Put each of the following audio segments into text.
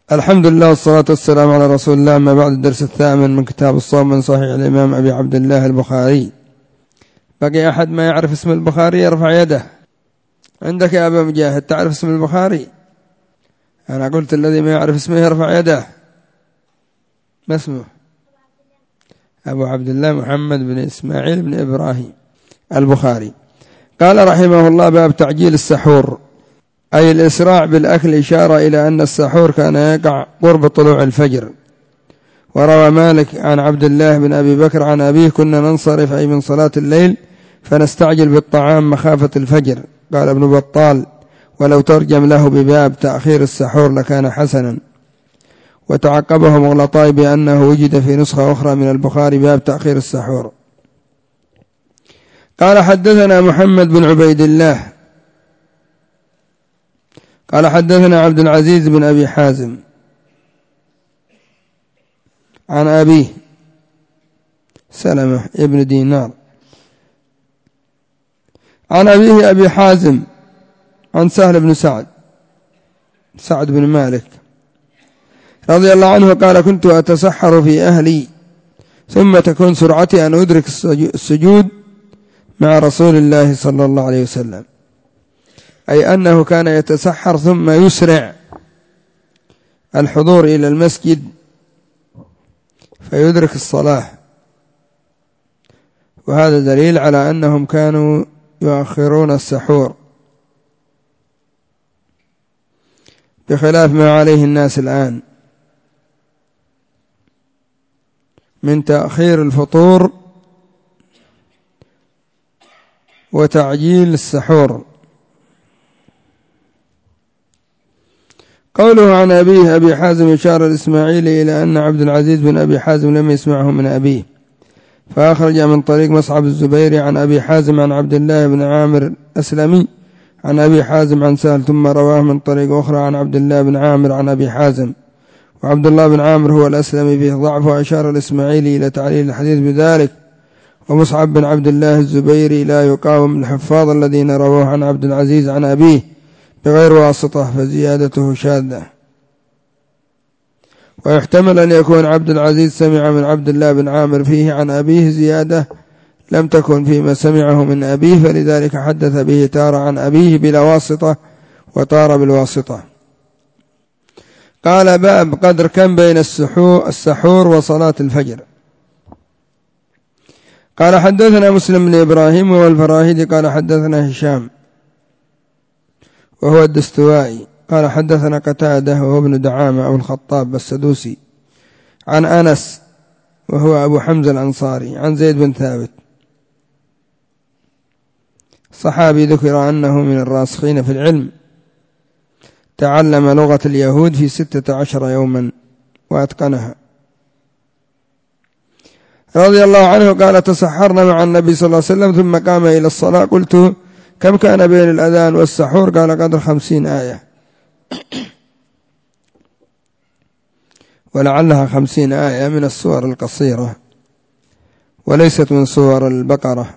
الحمد لله والصلاة والسلام على رسول الله. ما بعد الدرس الثامن من كتاب الصوم من صحيح الإمام أبي عبد الله البخاري. بقي أحد ما يعرف اسم البخاري يرفع يده. عندك يا أبا مجاهد تعرف اسم البخاري؟ أنا قلت الذي ما يعرف اسمه يرفع يده. ما اسمه؟ أبو عبد الله محمد بن إسماعيل بن إبراهيم البخاري. قال رحمه الله: باب تعجيل السحور، أي الإسراع بالأكل، إشارة إلى أن السحور كان يقع قرب طلوع الفجر. وروى مالك عن عبد الله بن أبي بكر عن أبيه: كنا ننصرف أي من صلاة الليل فنستعجل بالطعام مخافة الفجر. قال ابن بطال: ولو ترجم له بباب تأخير السحور لكان حسنا. وتعقبه مغلطاي بأنه وجد في نسخة أخرى من البخاري باب تأخير السحور. قال: حدثنا محمد بن عبيد الله قال: حدثنا عبد العزيز بن أبي حازم عن أبيه سلمة ابن دينار عن أبيه أبي حازم عن سهل بن سعد بن مالك رضي الله عنه قال: كنت أتسحر في أهلي ثم تكون سرعتي أن أدرك السجود مع رسول الله صلى الله عليه وسلم، أي أنه كان يتسحر ثم يسرع الحضور إلى المسجد فيدرك الصلاة. وهذا دليل على أنهم كانوا يؤخرون السحور بخلاف ما عليه الناس الآن من تأخير الفطور وتعجيل السحور. قوله عن أبيه أبي حازم إشارة الإسماعيلي إلى أن عبد العزيز بن أبي حازم لم يسمعه من أبيه، فأخرج من طريق مصعب الزبيري عن أبي حازم عن عبد الله بن عامر الأسلمي عن أبي حازم عن سهل، ثم رواه من طريق أخرى عن عبد الله بن عامر عن أبي حازم. وعبد الله بن عامر هو الأسلمي به ضعف، وأشار الإسماعيلي إلى تعليل الحديث بذلك. ومصعب بن عبد الله الزبيري لا يقاوم الحفاظ الذين رووه عن عبد العزيز عن أبيه بغير واسطة، فزيادته شاذة. ويحتمل أن يكون عبد العزيز سمع من عبد الله بن عامر فيه عن أبيه زيادة لم تكن فيما سمعه من أبيه، فلذلك حدث به تارة عن أبيه بلا واسطة وتارة بالواسطة. قال: باب قدر كم بين السحور وصلاة الفجر. قال: حدثنا مسلم بن إبراهيم والفراهيدي قال: حدثنا هشام وهو الدستوائي قال: حدثنا قتادة وهو ابن دعامة أو الخطاب السدوسي عن أنس وهو أبو حمزة الأنصاري عن زيد بن ثابت صحابي ذكر أنه من الراسخين في العلم، تعلم لغة اليهود في 16 يوما وأتقنها، رضي الله عنه. قال: تسحرنا مع النبي صلى الله عليه وسلم ثم قام إلى الصلاة، قلت: كم كان بين الأذان والسحور؟ قال: قدر 50 آية، ولعلها 50 آية من السور القصيرة وليست من سور البقرة.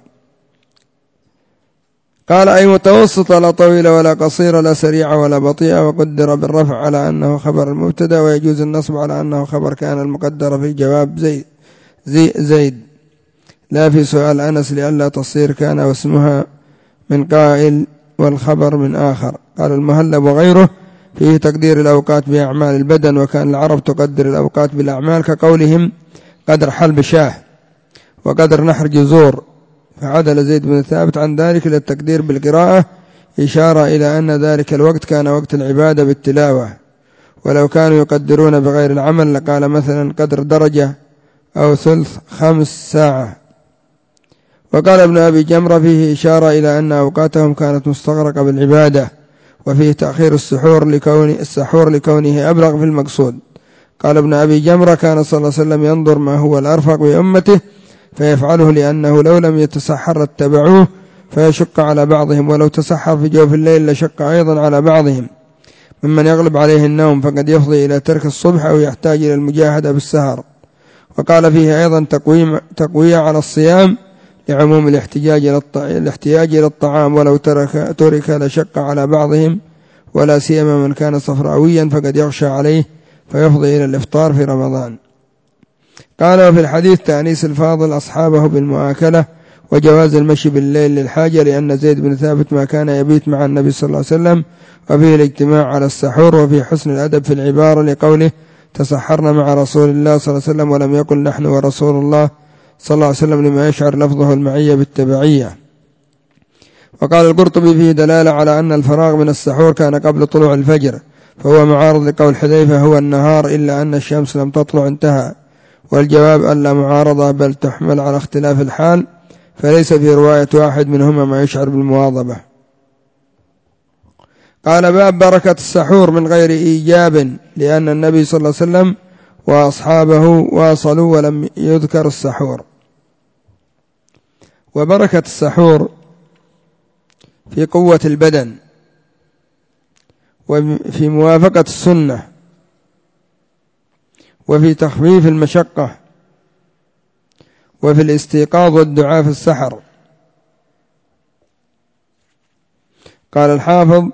قال: أي متوسطة، لا طويلة ولا قصيرة، لا سريعة ولا بطيئة. وقدر بالرفع على أنه خبر المبتدأ، ويجوز النصب على أنه خبر كان المقدر في جواب زيد لا في سؤال أنس، لئلا تصير كان واسمها من قائل والخبر من آخر. قال المهلب وغيره فيه تقدير الأوقات بأعمال البدن، وكان العرب تقدر الأوقات بالأعمال، كقولهم قدر حلب شاه وقدر نحر جزور، فعدل زيد بن ثابت عن ذلك إلى التقدير بالقراءة، إشارة إلى أن ذلك الوقت كان وقت العبادة بالتلاوة. ولو كانوا يقدرون بغير العمل لقال مثلا قدر درجة أو ثلث 5 ساعة. وقال ابن أبي جمرة فيه إشارة إلى أن أوقاتهم كانت مستغرقة بالعبادة، وفيه تأخير السحور لكونه أبلغ في المقصود. قال ابن أبي جمرة: كان صلى الله عليه وسلم ينظر ما هو الأرفق بأمته فيفعله، لأنه لو لم يتسحر اتبعوه فيشق على بعضهم، ولو تسحر في جوف الليل لشق أيضا على بعضهم، ممن يغلب عليه النوم فقد يفضي إلى ترك الصبح أو يحتاج إلى المجاهدة بالسهر. وقال فيه أيضا تقوية على الصيام لعموم الاحتياج إلى الطعام، ولو ترك لشق على بعضهم، ولا سيما من كان صفراويا فقد يغشى عليه فيفضي إلى الإفطار في رمضان. قال وفي الحديث تأنيس الفاضل أصحابه بالمؤاكلة وجواز المشي بالليل للحاجة، لأن زيد بن ثابت ما كان يبيت مع النبي صلى الله عليه وسلم، وفيه الاجتماع على السحور، وفي حسن الأدب في العبارة لقوله تسحرنا مع رسول الله صلى الله عليه وسلم، ولم يقل نحن ورسول الله صلى الله عليه وسلم، لما يشعر لفظه المعية بالتبعية. وقال القرطبي فيه دلالة على أن الفراغ من السحور كان قبل طلوع الفجر، فهو معارض لقول حذيفة هو النهار إلا أن الشمس لم تطلع انتهى، والجواب ألا معارضة بل تحمل على اختلاف الحال، فليس في رواية واحد منهما ما يشعر بالمواظبة. قال باب بركة السحور من غير إيجاب، لأن النبي صلى الله عليه وسلم وأصحابه واصلوا ولم يذكر السحور. وبركة السحور في قوة البدن، وفي موافقة السنة، وفي تخفيف المشقة، وفي الاستيقاظ والدعاء في السحر. قال الحافظ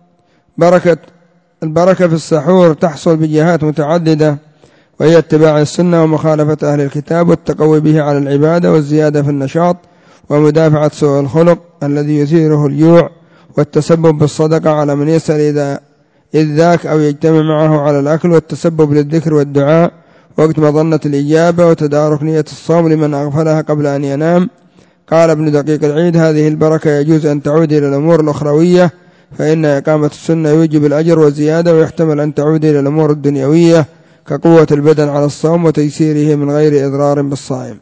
البركة في السحور تحصل بجهات متعددة، وهي اتباع السنة ومخالفة أهل الكتاب والتقوي به على العبادة والزيادة في النشاط ومدافعة سوء الخلق الذي يثيره الجوع، والتسبب بالصدقة على من يسأل إذ ذاك أو يجتمع معه على الأكل، والتسبب للذكر والدعاء وقت مظنة الإجابة، وتدارك نية الصوم لمن أغفلها قبل أن ينام. قال ابن دقيق العيد هذه البركة يجوز أن تعود إلى الأمور الأخروية، فإن إقامة السنة يوجب الأجر والزيادة، ويحتمل أن تعود إلى الأمور الدنيوية كقوة البدن على الصوم وتيسيره من غير إضرار بالصائم.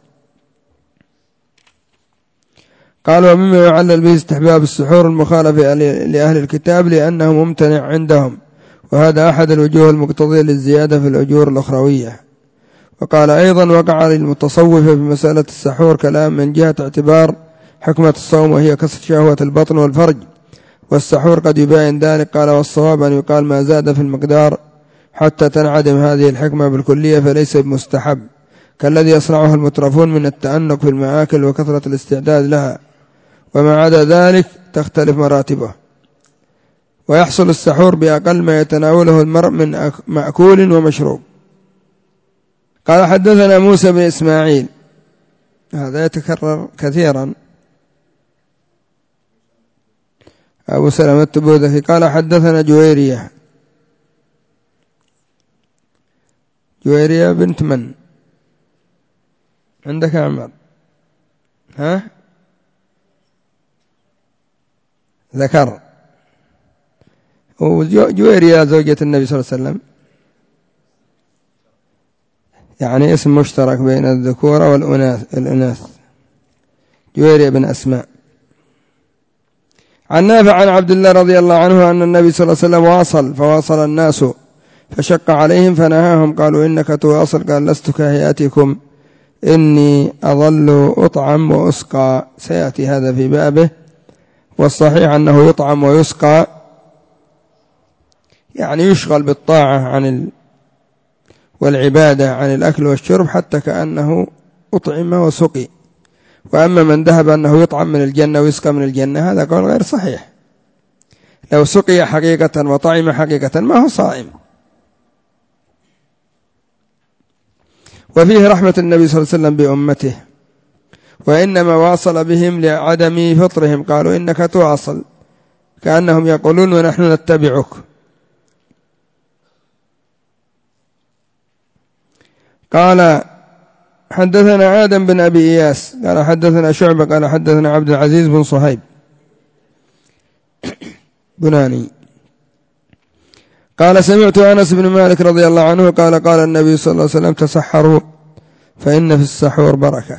قال ومما يعلل به استحباب السحور المخالفة لأهل الكتاب لأنه ممتنع عندهم، وهذا أحد الوجوه المقتضية للزيادة في الأجور الأخروية. وقال أيضا وقع للمتصوفة بمسألة السحور كلام من جهة اعتبار حكمة الصوم، وهي كسر شهوة البطن والفرج، والسحور قد يباين ذلك. قال والصواب أن يقال ما زاد في المقدار حتى تنعدم هذه الحكمة بالكلية فليس بمستحب، كالذي يصنعه المترفون من التأنق في المآكل وكثرة الاستعداد لها، وما عدا ذلك تختلف مراتبه. ويحصل السحور بأقل ما يتناوله المرء من مأكول ومشروب. قال حدثنا موسى بن إسماعيل، هذا يتكرر كثيرا، أبو سلمة التبوذكي. قال حدثنا جويرية بنت من عندك عمر؟ ذكر. وجويرية زوجة النبي صلى الله عليه وسلم، يعني اسم مشترك بين الذكورة والإناث. جويرية بن أسماء. عن نافع عن عبد الله رضي الله عنه أن النبي صلى الله عليه وسلم واصل فواصل الناس فشق عليهم فنهاهم، قالوا إنك تواصل، قال لست كهيئتكم إني أظل أطعم وأسقى. سيأتي هذا في بابه. والصحيح أنه يطعم ويسقى، يعني يشغل بالطاعة والعبادة عن الأكل والشرب حتى كأنه أطعم وسقي. وأما من ذهب أنه يطعم من الجنة ويسقى من الجنة هذا قول غير صحيح. لو سقي حقيقة وطعم حقيقة ما هو صائم. وفيه رحمة النبي صلى الله عليه وسلم بأمته، وإنما واصل بهم لعدم فطرهم، قالوا إنك تواصل، كأنهم يقولون ونحن نتبعك. قال حدثنا آدم بن أبي إياس قال حدثنا شعبة قال حدثنا عبد العزيز بن صهيب بناني قال سمعت أنس بن مالك رضي الله عنه قال قال النبي صلى الله عليه وسلم تسحروا فإن في السحور بركة.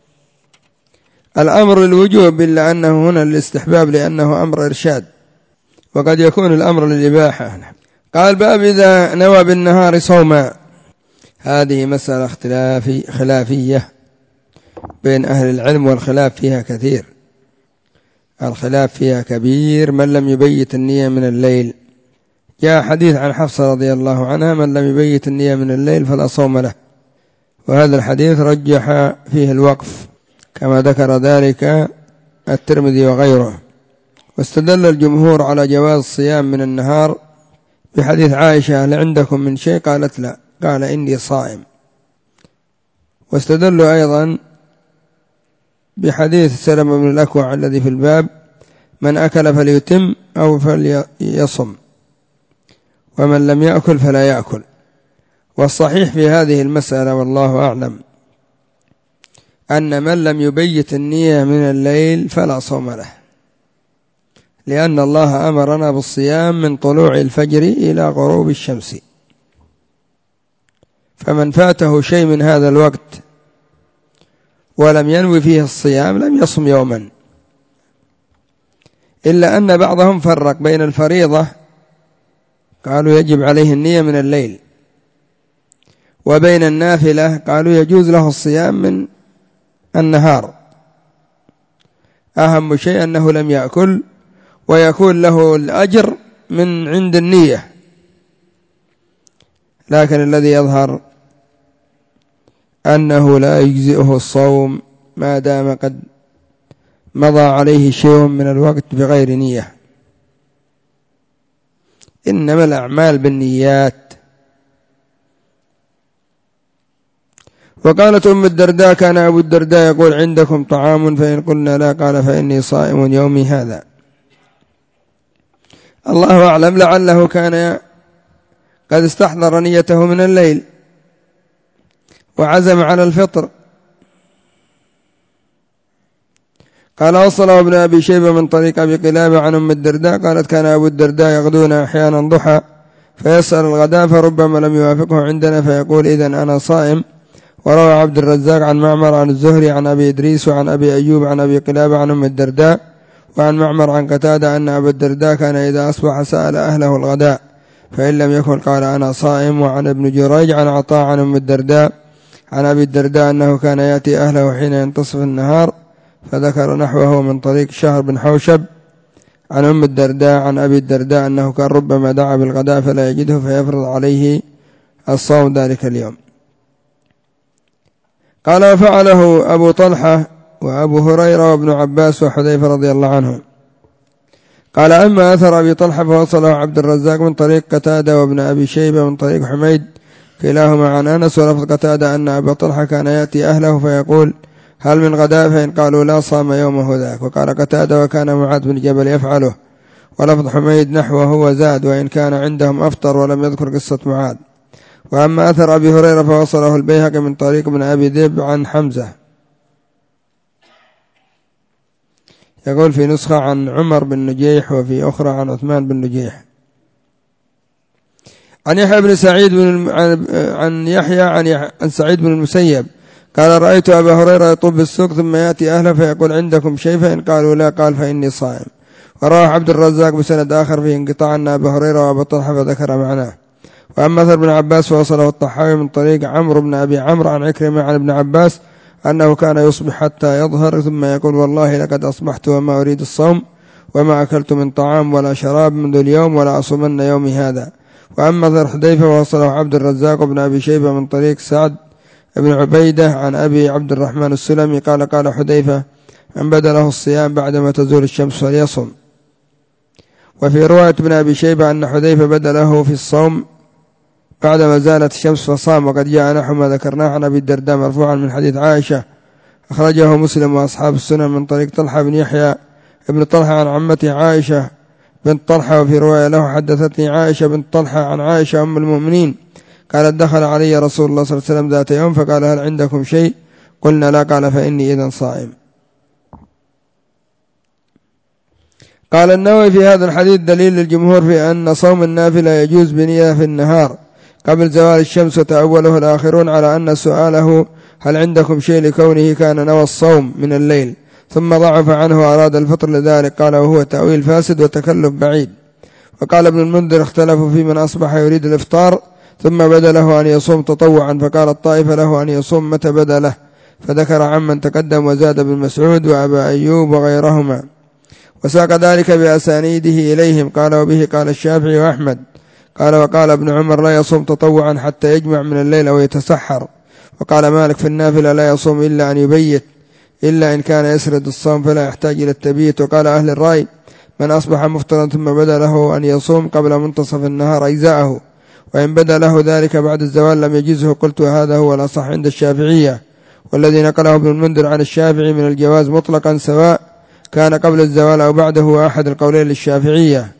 الأمر للوجوب إلا أنه هنا للاستحباب لأنه أمر إرشاد، وقد يكون الأمر للإباحة. قال باب إذا نوى بالنهار صوما. هذه مسألة خلافية بين أهل العلم، والخلاف فيها كثير، الخلاف فيها كبير. من لم يبيت النية من الليل، جاء حديث عن حفصة رضي الله عنها من لم يبيت النية من الليل فلا صوم له، وهذا الحديث رجح فيه الوقف كما ذكر ذلك الترمذي وغيره. واستدل الجمهور على جواز الصيام من النهار بحديث عائشة هل عندكم من شيء؟ قالت لا، قال إني صائم. واستدلوا أيضا بحديث سلمة بن الأكوع الذي في الباب: من أكل فليتم أو فليصم، ومن لم يأكل فلا يأكل. والصحيح في هذه المسألة والله أعلم أن من لم يبيت النية من الليل فلا صوم له، لأن الله أمرنا بالصيام من طلوع الفجر إلى غروب الشمس، فمن فاته شيء من هذا الوقت ولم ينوي فيه الصيام لم يصم يوما. إلا أن بعضهم فرق بين الفريضة، قالوا يجب عليه النية من الليل، وبين النافلة قالوا يجوز له الصيام من النهار. أهم شيء أنه لم يأكل ويكون له الأجر من عند النية. لكن الذي يظهر أنه لا يجزئه الصوم ما دام قد مضى عليه شيء من الوقت بغير نية. إنما الأعمال بالنيات. وقالت أم الدرداء: كان أبو الدرداء يقول عندكم طعام؟ فإن قلنا لا قال فإني صائم يومي هذا. الله أعلم، لعله كان قد استحضر نيته من الليل وعزم على الفطر. قال: وصله ابن أبي شيبة من طريق أبي قلابة عن أم الدرداء قالت: كان أبو الدرداء يغدون أحيانا ضحى فيسأل الغداء فربما لم يوافقه عندنا فيقول إذن أنا صائم. وروى عبد الرزاق عن معمر عن الزهري عن أبي إدريس وعن أبي أيوب عن أبي قلابة عن أم الدرداء وعن معمر عن قتادة أن أبا الدرداء كان إذا أصبح سأل أهله الغداء فإن لم يكن قال أنا صائم. وعن ابن جريج عن عطاء عن أم الدرداء عن أبي الدرداء أنه كان يأتي أهله حين ينتصف النهار، فذكر نحوه من طريق شهر بن حوشب عن أم الدرداء عن أبي الدرداء أنه كان ربما دعا بالغداء فلا يجده فيفرض عليه الصوم ذلك اليوم. قال: وفعله أبو طلحة وأبو هريرة وابن عباس وحذيفة رضي الله عنهم. قال: أما أثر أبي طلحة فوصله عبد الرزاق من طريق قتادة وابن أبي شيبة من طريق حميد كلاهما عن أنس. ولفظ قتادة أن أبا طلحة كان يأتي أهله فيقول هل من غداء؟ فإن قالوا لا صام يومه ذاك. وقال قتادة: وكان معاذ بن جبل يفعله. ولفظ حميد نحوه وزاد وإن كان عندهم أفطر ولم يذكر قصة معاذ. وأما أثر أبي هريرة فوصله البيهقي من طريق ابن أبي ذئب عن حمزة، يقول في نسخة عن عمر بن نجيح وفي أخرى عن عثمان بن نجيح. عن يحيى بن سعيد عن يحيى عن سعيد بن المسيب قال: رأيت أبا هريرة يطوف بالسوق ثم يأتي أهله فيقول عندكم شيء؟ فإن قالوا لا قال فإني صائم. وروى عبد الرزاق بسند آخر فيه انقطاع أن أبا هريرة وأبا طلحة فذكر معناه. وأما أثر ابن عباس فوصله الطحاوي من طريق عمرو بن أبي عمرو عن عكرمة عن ابن عباس أنه كان يصبح حتى يظهر ثم يقول والله لقد أصبحت وما أريد الصوم وما أكلت من طعام ولا شراب منذ اليوم ولا أصومن يومي هذا. وأما أثر حذيفة فوصله عبد الرزاق وابن أبي شيبة من طريق سعد ابن عبيدة عن أبي عبد الرحمن السلمي قال حذيفة: من بدا له الصيام بعدما تزول الشمس فليصم. وفي رواية ابن أبي شيبة أن حذيفة بدا له في الصوم بعدما زالت الشمس فصام. وقد جاء نحو ما ذكرناه عن أبي الدرداء مرفوعا من حديث عائشة أخرجه مسلم وأصحاب السنن من طريق طلحة بن يحيى ابن طلحة عن عمته عائشة بنت طلحة. وفي رواية له حدثتني عائشة بنت طلحة عن عائشة أم المؤمنين قالت: دخل علي رسول الله صلى الله عليه وسلم ذات يوم فقال: هل عندكم شيء؟ قلنا لا قال فإني إذن صائم. قال النووي في هذا الحديث دليل للجمهور في أن صوم النافلة يجوز بنية في النهار قبل زوال الشمس. وتأوله الآخرون على أن سؤاله هل عندكم شيء لكونه كان نوى الصوم من الليل ثم ضعف عنه وأراد الفطر لذلك. قال: وهو تأويل فاسد وتكلف بعيد. وقال ابن المنذر: اختلفوا في من أصبح يريد الإفطار ثم بدا له أن يصوم تطوعا، فقال الطائفة له أن يصوم متى بدا له، فذكر عمن تقدم وزاد ابن مسعود وأبا أيوب وغيرهما، وساق ذلك بأسانيده إليهم. قال: وبه قال الشافعي وأحمد. قال: وقال ابن عمر: لا يصوم تطوعا حتى يجمع من الليل أو يتسحر. وقال مالك في النافلة: لا يصوم إلا أن يبيت إلا إن كان يسرد الصوم فلا يحتاج إلى التبيت. وقال أهل الرأي: من أصبح مفطرا ثم بدا له أن يصوم قبل منتصف النهار أجزاءه، وإن بدا له ذلك بعد الزوال لم يجزه. قلت هذا هو الأصح عند الشافعية، والذي نقله ابن المنذر عن الشافعي من الجواز مطلقا سواء كان قبل الزوال أو بعده هو أحد القولين للشافعية.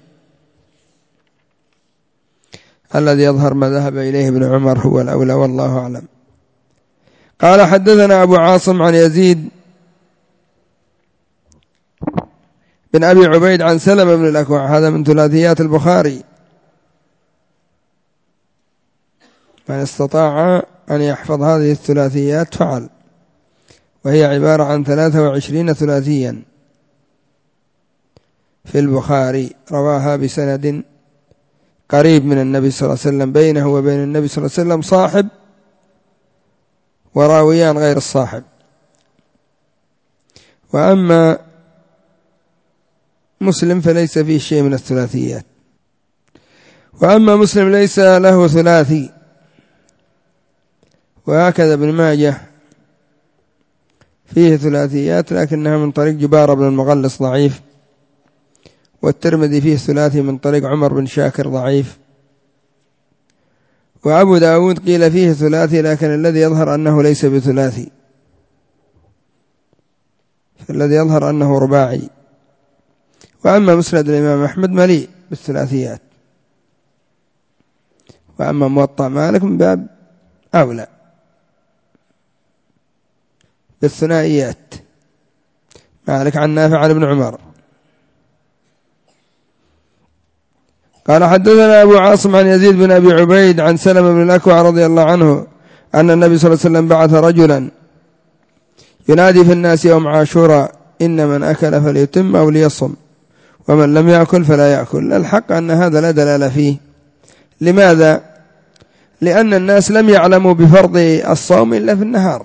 الذي يظهر ما ذهب إليه ابن عمر هو الأولى والله أعلم. قال حدثنا أبو عاصم عن يزيد بن أبي عبيد عن سلمة بن الأكوع، هذا من ثلاثيات البخاري، من استطاع أن يحفظ هذه الثلاثيات فعل، وهي عبارة عن 23 ثلاثيا في البخاري رواها بسند قريب من النبي صلى الله عليه وسلم، بينه وبين النبي صلى الله عليه وسلم صاحب وراويان غير الصاحب. وأما مسلم فليس فيه شيء من الثلاثيات، وأما مسلم ليس له ثلاثي. وهكذا ابن ماجه فيه ثلاثيات لكنها من طريق جبار بن المغلس ضعيف، والترمذي فيه ثلاثي من طريق عمر بن شاكر ضعيف، وأبو داود قيل فيه ثلاثي لكن الذي يظهر أنه ليس بثلاثي، فالذي يظهر أنه رباعي. وأما مسند الإمام أحمد مليء بالثلاثيات، وأما موطأ مالك من باب أولى بالثنائيات، مالك عن نافع عن ابن عمر. قال حدثنا أبو عاصم عن يزيد بن أبي عبيد عن سلمة بن الأكوع رضي الله عنه أن النبي صلى الله عليه وسلم بعث رجلا ينادي في الناس يوم عاشوراء إن من أكل فليتم أو ليصم ومن لم يأكل فلا يأكل. الحق أن هذا لا دلالة فيه. لماذا؟ لأن الناس لم يعلموا بفرض الصوم إلا في النهار،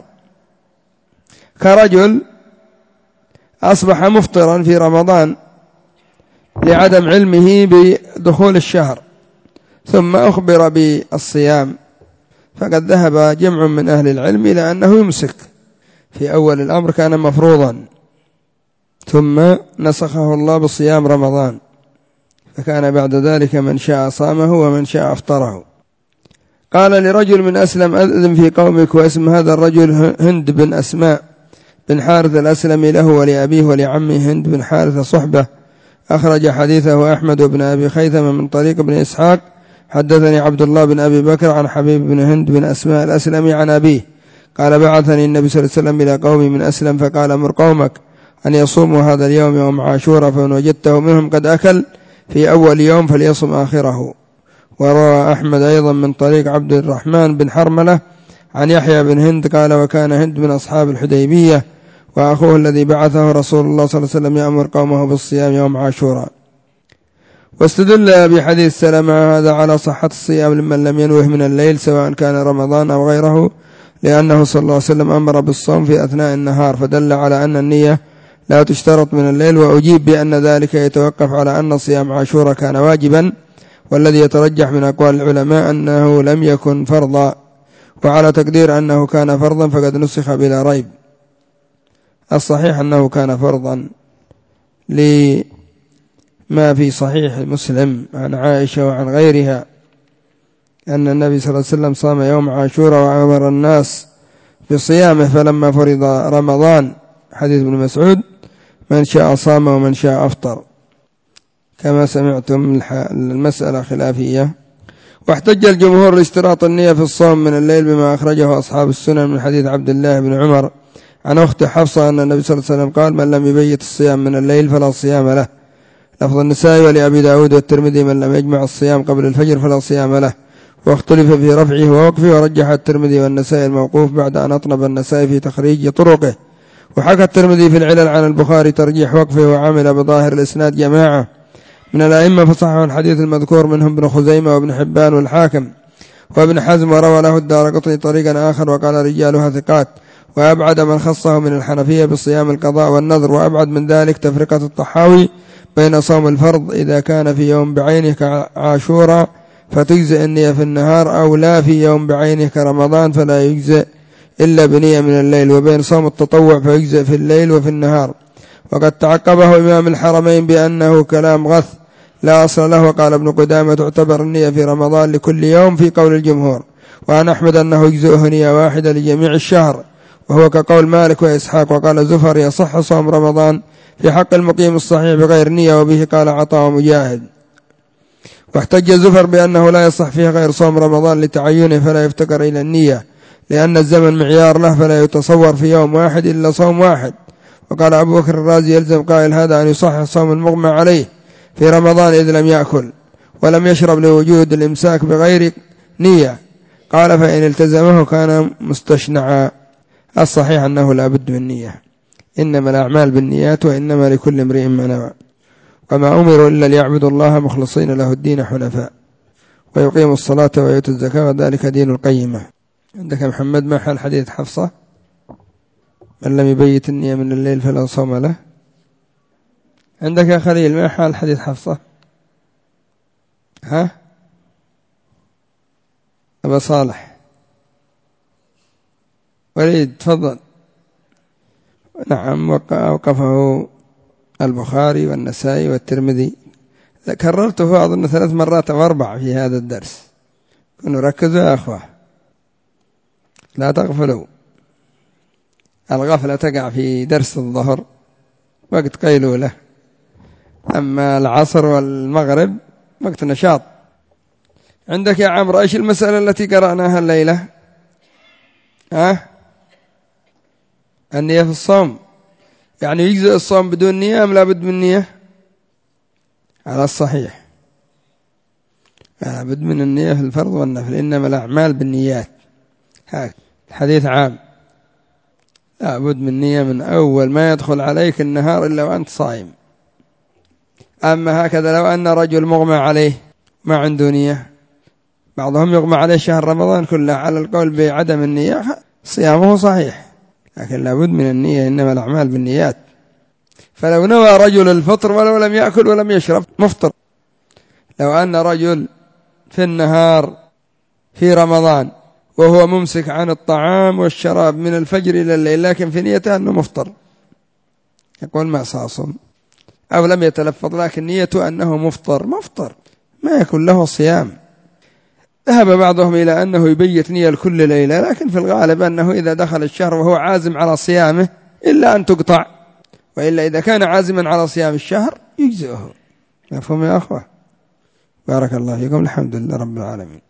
كرجل أصبح مفطرا في رمضان لعدم علمه بدخول الشهر ثم أخبر بالصيام، فقد ذهب جمع من أهل العلم إلى أنه يمسك. في أول الأمر كان مفروضا ثم نسخه الله بصيام رمضان، فكان بعد ذلك من شاء صامه ومن شاء أفطره. قال لرجل من أسلم أذن في قومك، واسم هذا الرجل هند بن أسماء بن حارث الأسلمي، له ولأبيه ولعمه هند بن حارث صحبة. أخرج حديثه أحمد بن أبي خيثمة من طريق ابن إسحاق. حدثني عبد الله بن أبي بكر عن حبيب بن هند بن أسماء الأسلمي عن أبيه قال بعثني النبي صلى الله عليه وسلم إلى قوم من أسلم فقال أمر قومك أن يصوموا هذا اليوم يوم عاشوراء، فإن وجدته منهم قد أكل في أول يوم فليصم آخره. وروى أحمد أيضا من طريق عبد الرحمن بن حرملة عن يحيى بن هند قال وكان هند من أصحاب الحديبية، وأخوه الذي بعثه رسول الله صلى الله عليه وسلم يأمر قومه بالصيام يوم عاشوراء. واستدل بحديث سلمة هذا على صحة الصيام لمن لم ينوه من الليل سواء كان رمضان أو غيره، لأنه صلى الله عليه وسلم أمر بالصوم في أثناء النهار، فدل على أن النية لا تشترط من الليل. وأجيب بأن ذلك يتوقف على أن صيام عاشوراء كان واجبا، والذي يترجح من أقوال العلماء أنه لم يكن فرضا، وعلى تقدير أنه كان فرضا فقد نسخ بلا ريب. الصحيح أنه كان فرضا لما في صحيح مسلم عن عائشة وعن غيرها أن النبي صلى الله عليه وسلم صام يوم عاشوراء وأمر الناس بصيامه، فلما فرض رمضان حديث ابن مسعود من شاء صام ومن شاء أفطر. كما سمعتم المسألة خلافية. واحتج الجمهور لاشتراط النية في الصوم من الليل بما أخرجه أصحاب السنن من حديث عبد الله بن عمر عن أخت حفصة أن النبي صلى الله عليه وسلم قال من لم يبيت الصيام من الليل فلا صيام له. لفظ النسائي ولأبي داود والترمذي من لم يجمع الصيام قبل الفجر فلا صيام له. واختلف في رفعه ووقفه، ورجح الترمذي والنسائي الموقوف بعد أن أطلب النسائي في تخريج طرقه. وحكى الترمذي في العلل عن البخاري ترجيح وقفه، وعمل بظاهر الإسناد جماعة من الأئمة فصححوا الحديث المذكور منهم ابن خزيمة وابن حبان والحاكم وابن حزم، وروى له الدارقطني طريقا آخر وقال رجالها ثقات. وأبعد من خصه من الحنفية بصيام القضاء والنذر، وأبعد من ذلك تفرقة الطحاوي بين صوم الفرض إذا كان في يوم بعينه كعاشوراء فتجزئ النية في النهار، أو لا في يوم بعينه كرمضان فلا يجزئ إلا بنية من الليل، وبين صوم التطوع فيجزئ في الليل وفي النهار. وقد تعقبه إمام الحرمين بأنه كلام غث لا أصل له. وقال ابن قدامة تعتبر النية في رمضان لكل يوم في قول الجمهور، وأنا أحمد أنه يجزئه نية واحدة لجميع الشهر، وهو كقول مالك وإسحاق. وقال زفر يصح صوم رمضان في حق المقيم الصحيح بغير نية، وبه قال عطاء ومجاهد. واحتج زفر بأنه لا يصح فيه غير صوم رمضان لتعينه فلا يفتقر إلى النية، لأن الزمن معيار له فلا يتصور في يوم واحد إلا صوم واحد. وقال أبو بكر الرازي يلزم قائل هذا أن يصحح صوم المغمى عليه في رمضان إذ لم يأكل ولم يشرب لوجود الإمساك بغير نية. قال فإن التزمه كان مستشنعا. الصحيح أنه لا بد من نية، إنما الأعمال بالنيات وإنما لكل امرئ ما نوى، وما أمروا إلا ليعبدوا الله مخلصين له الدين حنفاء ويقيموا الصلاة ويؤتوا الزكاة وذلك دين القيمة. عندك محمد ما حال حديث حفصة من لم يبيت النية من الليل فلا صوم له؟ عندك يا خليل ما حال حديث حفصة؟ ها أبا صالح وليد تفضل. نعم وقفه البخاري والنسائي والترمذي، كررته أظن 3 مرات أو 4 في هذا الدرس. كنوا ركزوا يا أخوة لا تغفلوا، الغفلة تقع في درس الظهر وقت قيلولة، أما العصر والمغرب وقت نشاط. عندك يا عمرو إيش المسألة التي قرأناها الليلة؟ النية في الصوم، يعني يجزئ الصوم بدون نية أم لا بد من نية؟ على الصحيح لا بد من النية في الفرض والنفل، إنما الأعمال بالنيات. الحديث عام، لا بد من نية من أول ما يدخل عليك النهار إلا وأنت صائم. أما هكذا لو أن رجل مغمى عليه ما عنده نية، بعضهم يغمى عليه شهر رمضان كله على القول بعدم النية صيامه صحيح، لكن لا بد من النية، إنما الأعمال بالنيات. فلو نوى رجل الفطر ولو لم يأكل ولم يشرب مفطر. لو أن رجل في النهار في رمضان وهو ممسك عن الطعام والشراب من الفجر إلى الليل لكن في نيته أنه مفطر، يقول ما صاصم، أو لم يتلفظ لكن نيته أنه مفطر ما يكون له صيام. ذهب بعضهم إلى أنه يبيت نية لكل ليلة، لكن في الغالب أنه إذا دخل الشهر وهو عازم على صيامه إلا أن تقطع، وإلا إذا كان عازما على صيام الشهر يجزئه. مفهوم يا أخوة؟ بارك الله فيكم، الحمد لله رب العالمين.